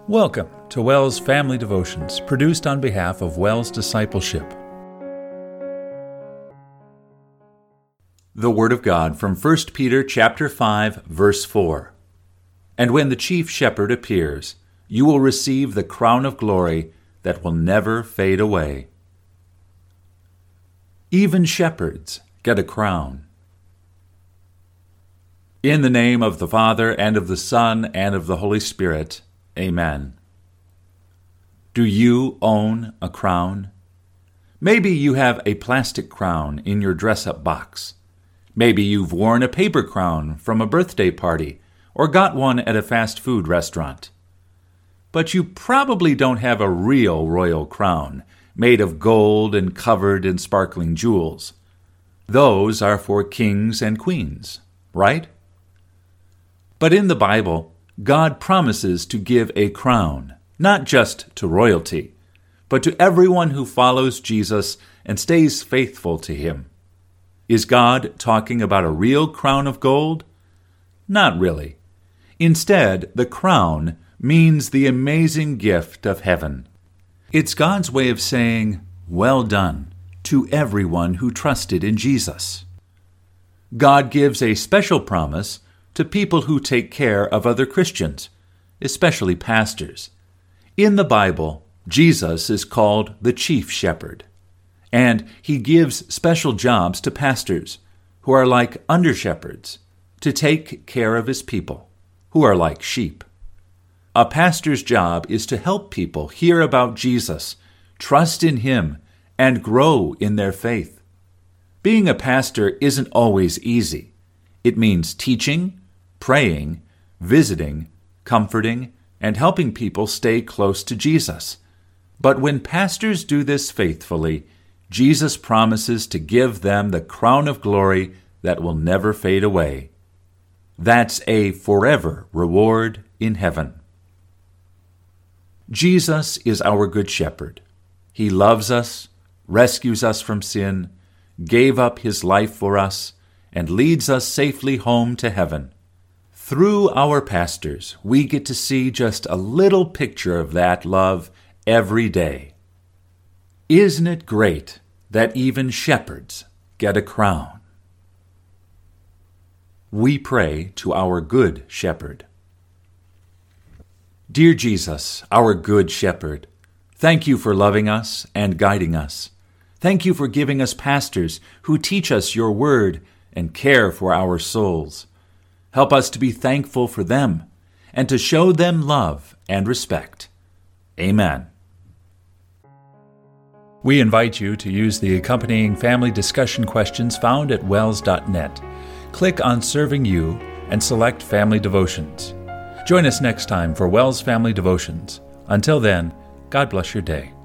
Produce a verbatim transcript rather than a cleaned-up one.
Welcome to WELS Family Devotions, produced on behalf of WELS Discipleship. The Word of God from First Peter chapter five, verse four. And when the chief shepherd appears, you will receive the crown of glory that will never fade away. Even shepherds get a crown. In the name of the Father, and of the Son, and of the Holy Spirit, Amen. Do you own a crown? Maybe you have a plastic crown in your dress-up box. Maybe you've worn a paper crown from a birthday party or got one at a fast food restaurant. But you probably don't have a real royal crown made of gold and covered in sparkling jewels. Those are for kings and queens, right? But in the Bible, God promises to give a crown, not just to royalty, but to everyone who follows Jesus and stays faithful to him. Is God talking about a real crown of gold? Not really. Instead, the crown means the amazing gift of heaven. It's God's way of saying, "Well done," to everyone who trusted in Jesus. God gives a special promise to people who take care of other Christians, especially pastors. In the Bible, Jesus is called the chief shepherd, and he gives special jobs to pastors who are like under-shepherds to take care of his people, who are like sheep. A pastor's job is to help people hear about Jesus, trust in him, and grow in their faith. Being a pastor isn't always easy. It means teaching, praying, visiting, comforting, and helping people stay close to Jesus. But when pastors do this faithfully, Jesus promises to give them the crown of glory that will never fade away. That's a forever reward in heaven. Jesus is our good shepherd. He loves us, rescues us from sin, gave up his life for us, and leads us safely home to heaven. Through our pastors, we get to see just a little picture of that love every day. Isn't it great that even shepherds get a crown? We pray to our good shepherd. Dear Jesus, our good shepherd, thank you for loving us and guiding us. Thank you for giving us pastors who teach us your word and care for our souls. Help us to be thankful for them and to show them love and respect. Amen. We invite you to use the accompanying family discussion questions found at wels dot net. Click on Serving You and select Family Devotions. Join us next time for WELS Family Devotions. Until then, God bless your day.